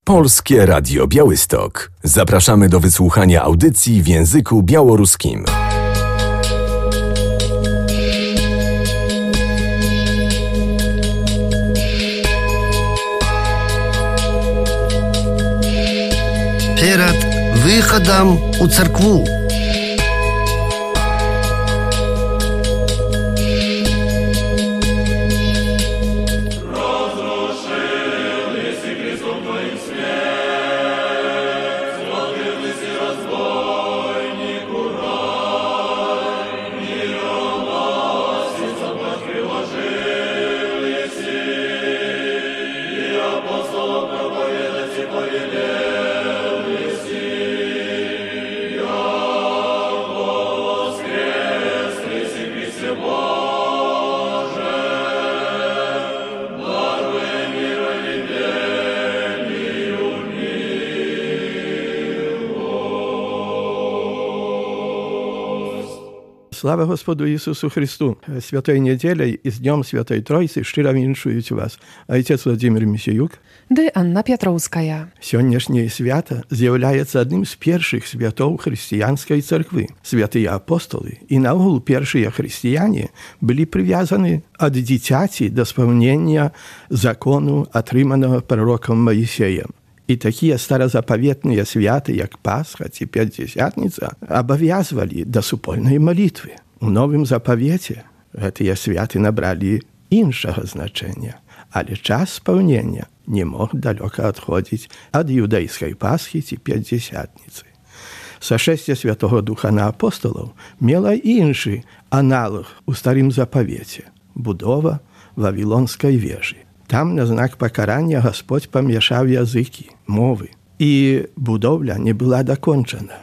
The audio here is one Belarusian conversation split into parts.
Polskie Radio Białystok. Zapraszamy do wysłuchania audycji w języku białoruskim. Перед выходом у церкву. Слава Господу Ісусу Христу! Святою неділею і з Днем Святої Тройці щиро віншують вас отець Владимир Місіюк ды Анна Пятроўская. Сённяшняе свята з'яўляецца адным з першых святоў хрысціянскай царквы. Святыя апостолы і наогул першыя хрысціяне былі прывязаны ад дзіцяці да спаўнення закону, атрыманага пророкам Маісеем. І такія старазапаветныя святы, як Пасха ці Пятдзесятніца, абавязвалі да супольнай малітвы. У Новым Запавеце гэтыя святы набралі іншага значэння, але час спаўнення не мог далёка адходзіць ад юдайскай Пасхі ці Пятдзесятніцы. Сашэсце Святого Духа на апостолаў мела іншы аналог у Старым Запавеце – будова Вавілонскай вежы. Там на знак пакарання Господь памяшаў языкі, мовы, і будоўля не была дакончана.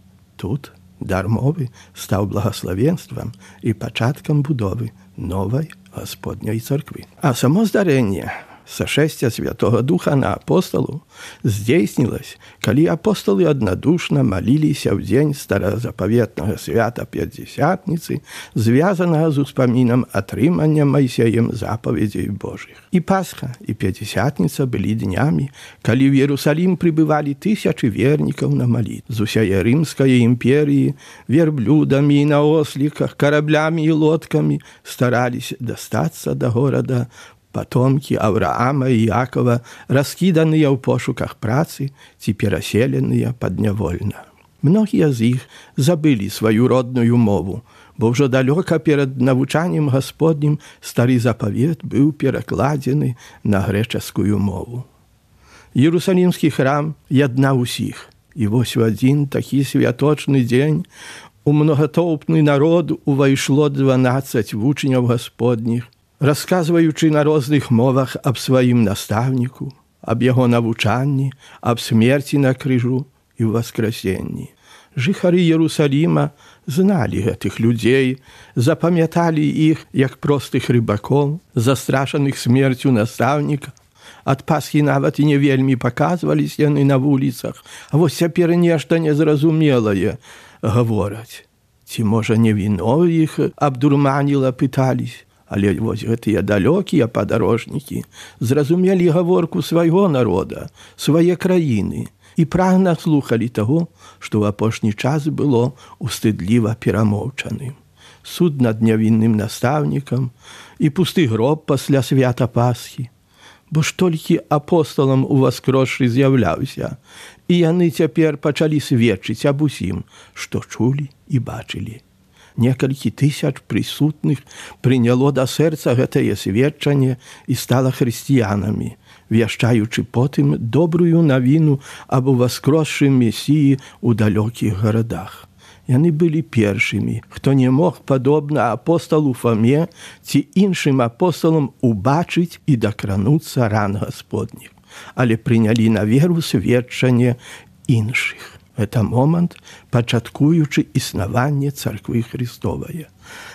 Тут дар мовы стаў благаславенствам і пачаткам будовы новай Гасподняй царквы. А само здарэнне сашэсця Святого Духа на апостолу здзейснілася, калі апостолы аднадушна маліліся ў дзень старазапаветнага свята Пятдзесятніцы, звязанага з успамінам атрымання Майсеем запаведзей Божых. І Пасха, і Пятдзесятніца былі днямі, калі ў Іерусалім прыбывалі тысячы вернікаў на малітву. З усяе рымскай імперіі верблюдамі і на осліках, караблямі і лодкамі стараліся дастацца да горада патомкі Авраама і Якова, раскіданыя ў пошуках працы ці пераселеныя паднявольна. Многія з іх забылі сваю родную мову, бо ўжо далёка перад навучаннем Гасподнім Стары Запавет быў перакладзены на грэчаскую мову. Іерусалімскі храм яднаў усіх, і вось у адзін такі святочны дзень у многатоўпны народ увайшло 12 вучняў Гасподніх, расказваючы на розных мовах аб сваім настаўніку, аб яго навучанні, аб смерці на крыжу і ўваскрасенні. Жыхары Іерусаліма зналі гэтых людзей, запамяталі іх як простых рыбакоў, застрашаных смерцю настаўніка. Ад Пасхі нават і не вельмі паказваліся яны на вуліцах, а вось цяпер нешта незразумелае гавораць. Ці, можа, не віно іх абдурманіла, пытались. Але вось гэтыя далёкія падарожнікі зразумелі гаворку свайго народа, свае краіны і прагна слухалі таго, што ў апошні час было устыдліва перамоўчаным. Суд над нявінным настаўнікам і пусты гроб пасля свята Пасхі. Бо ж толькі апосталам уваскросшы з'яўляўся, і яны цяпер пачалі сведчыць аб усім, што чулі і бачылі. Некалькі тысяч прысутных прыняло да сэрца гэтае сведчанне і стала хрысціянамі, вяшчаючы потым добрую навіну аб уваскросшым Месіі ў далёкіх гарадах. Яны былі першымі, хто не мог, падобна апосталу Фоме ці іншым апосталам, убачыць і дакрануцца ран Гасподніх, але прынялі на веру сведчанне іншых. Это момант, пачаткуючы існаванне царквы Христовае.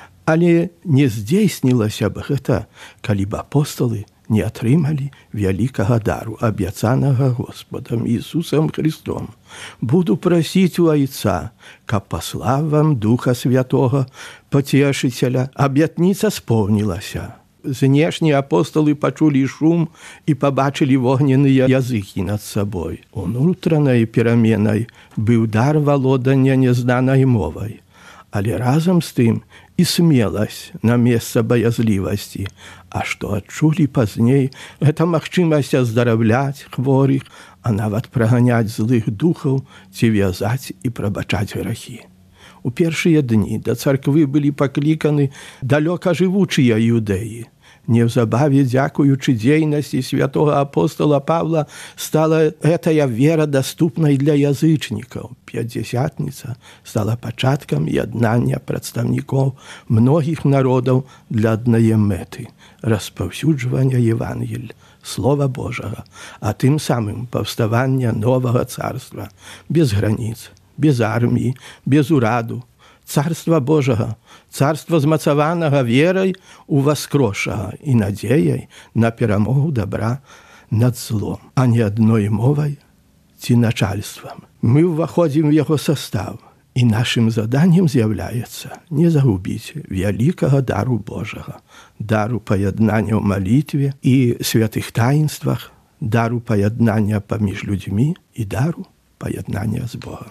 Але не здзейснілася б гэта, калі б апостолы не атрымалі вялікага дару, абяцанага Господам Ісусам Христом. Буду прасіць у Айца, каб паслаў вам Духа Святога, Пацешыцеля, абятніца споўнілася. Знешнія апостолы пачулі шум і пабачылі вогненныя языкі над сабой. Унутранай пераменай быў дар валодання незнанай мовай, але разам з тым і смеласць на месца баязлівасці. А што адчулі пазней, гэта магчымасць аздараўляць хворых, а нават праганяць злых духаў ці вязаць і прабачаць грахі. У першыя дні да царквы былі пакліканы далёка жывучыя юдэі. Неўзабаве, дзякуючы дзейнасці святога апостола Павла, стала гэтая вера даступнай для язычнікаў. Пятдзясятніца стала пачаткам яднання прадстаўнікоў многіх народаў для аднае мэты – распаўсюджвання Евангель, Слова Божага, а тым самым паўставання новага царства, без граніц, без арміі, без ураду, Царства Божага, царства змацаванага верай у васкрошага і надзеяй на перамогу добра над злом, а не адной мовай ці начальствам. Мы ўваходзім в яго состав, і нашым заданнем з'яўляецца не загубіць вялікага дару Божага, дару паяднання ў малітве і святых таінствах, дару паяднання паміж людзьмі і дару паяднання з Богом.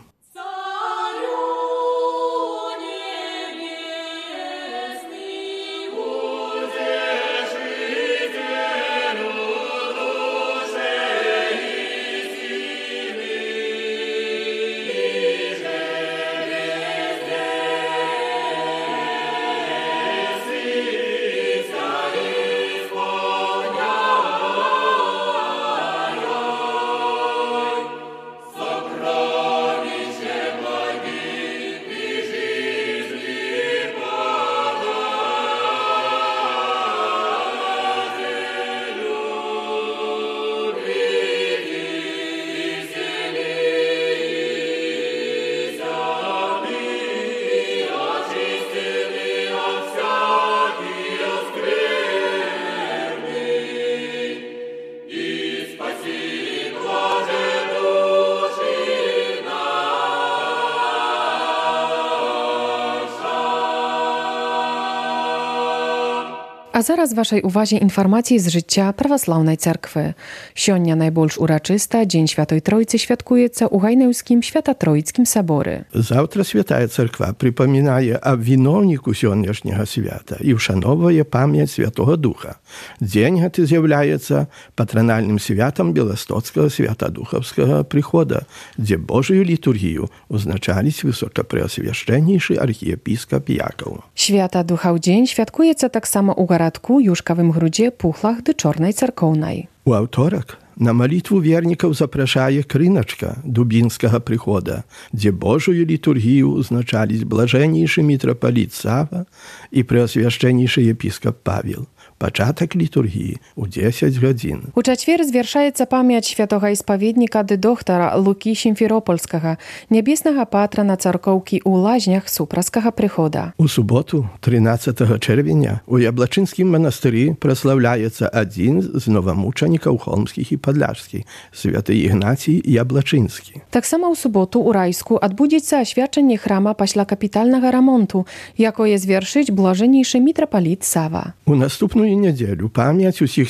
А зараз вашай увазе інфармацыі з жыцця праваслаўнай царквы. Сёння найбольш урачыста Дзень Святой Тройцы святкуецца ў Гайнэўскім Свята-Троіцкім саборы. Заўтра Святая Царква прыпамінае аб віноўніку сённяшняга свята і ўшановвае памяць Святога Духа. Дзень гэты з'яўляецца патранальным святам Беластоцкага святадухаўскага прыхода, дзе Божую літургію узначаліць высокапрэасвяшчэннейшы архіепіскап Якаў. Свята-Духаў дзень святкуецца таксама ў гарадку Юшкавым Грудзе, Пухлах ды Чорнай царкоўнай. У аўторак на малітву вернікаў запрашае крыначка дубінскага прыхода, дзе Божую літургію узначаліць блажэннейшы мітрапаліт Сава і преасвяшчэннейшы епіскап Павел. Пачатак літургіі ў 10 гадзін. У чацвер звяршаецца памяць святога испаведніка ды доктара Лукі Сімферопольскага, нябеснага патрана царкоўкі ў лазнях Супраскага прыхода. У суботу, 13 чэрвеня, у Яблачынскім манастыры праслаўляецца адзін з новамучанікаў холмскіх і падляшскіх, святы Ігнацій Яблачынскі. Таксама ў суботу ў Райску адбудзецца асвячэнне храма пасля капітальнага рамонту, якое звершыць блажэннейшы мітрапаліт Сава. У наступную нядзелю памяць усіх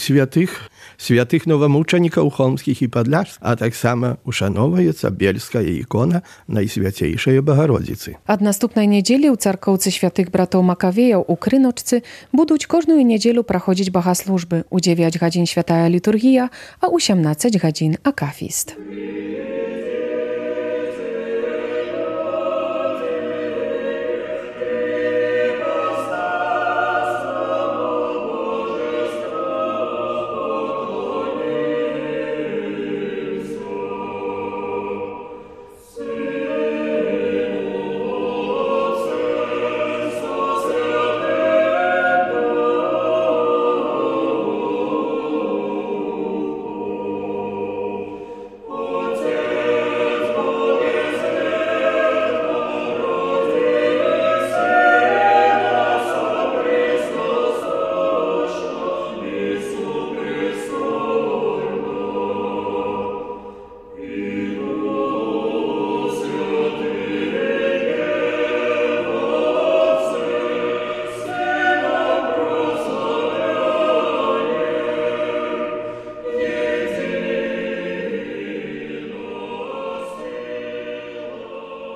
святых новамучанікаў холмскіх і падляшскіх, а таксама ушановваецца бельская ікона Найсвяцейшай Багародзіцы. Ад наступнай нядзелі ў царкоўцы святых братоў Макавеяў у Крыночцы будуць кожную нядзелю праходзіць багаслужбы. У 9 гадзін святая літургія, а ў 17 гадзін акафіст. Oh,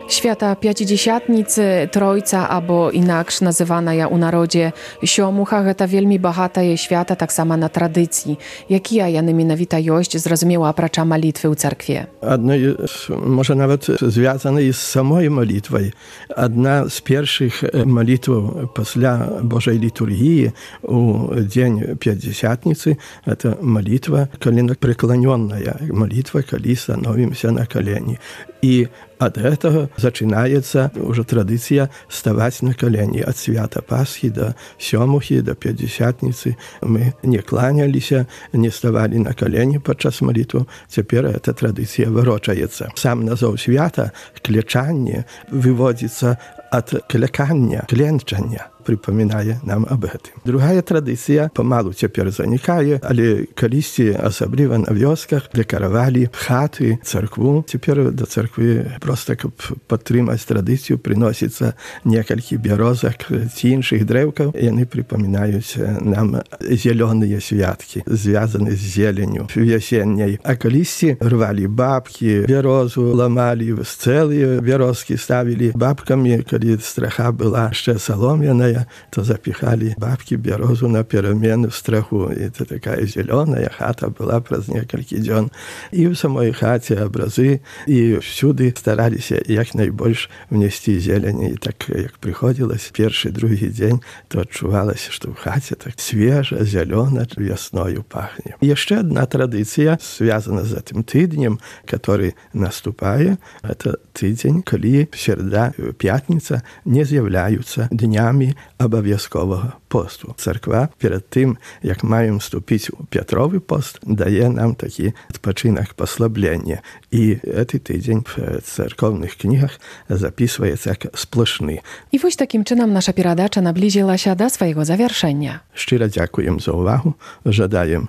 Święta Pięćdziesiątnicy, Trojca, albo inaksz nazywana ja u narodzie Sjomucha, to wielmi bahata je święta, tak samo na tradycji. Jakija jany mianowita jość zrozumiała pracza malitwy u cerkwie? Одно może nawet związane jest z samą modlitwą. Jedna z pierwszych modlitw после Bożej liturgii u dzień Pięćdziesiątnicy to modlitwa kolenopреклоненная, modlitwa, kiedy stanowimy na koleni. I od этого zaczynaється уже tradycja stawać na koleni. Od święta Paschy do Sjomuchy, do Pięćdziesiątnicy my nie kłaniali się, nie stawali na koleni podczas modlitwy. Teraz ta tradycja wywracaється. Sam nazwał święta, kleczanie, wywodziться od klekania, klęczenia. Przypominaje nam об этом. Druga tradycja pomalu teraz zanikaje, ale kiedyś, особливо na wioskach, dekorowali chaty, cerkwu. Teraz do cerkwi prosto jak podtrzymać tradycję przynosić kilka bierozek czy innych drewków i one przypominają nam zielone światki, związane z zielenią jesiennej. A kiedyś rwali babki, bierozu łamali, całe bierozki stawili babkami, kiedy strecha była jeszcze соломенная, to zapichali babki bierozу na перемены w strachu. I to taka zielona chata była przez kilka dni. I w samej chacie obrazy i wszędzie starali się jak najbardziej wnieść zieleni. I tak jak przychodziłeś pierwszy, drugi dzień, to odczuwałeś, że w chacie tak świeże, zielone, wiosnою pachnie. I jeszcze jedna tradycja związana z tym tygodniem, który następuje, to tydzień, kiedy środa, piątnica nie zjawiają się dniami obowiązkowego postu. Cerkwa przed tym, jak mają wstąpić u Piotrowy post, daje nam taki odpoczynek, posłabienie. I ten tydzień w cerkownych knigach zapisuje się jak sploszny. I właśnie takim czynem nasza передача nabliżyła się do swojego zawieszenia. Szczerze dziękuję za uwagę, życzę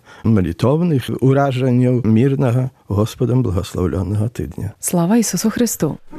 молитовnych urażeń, mirnego, Господом благословленного тижня. Слава Ісусу Христу!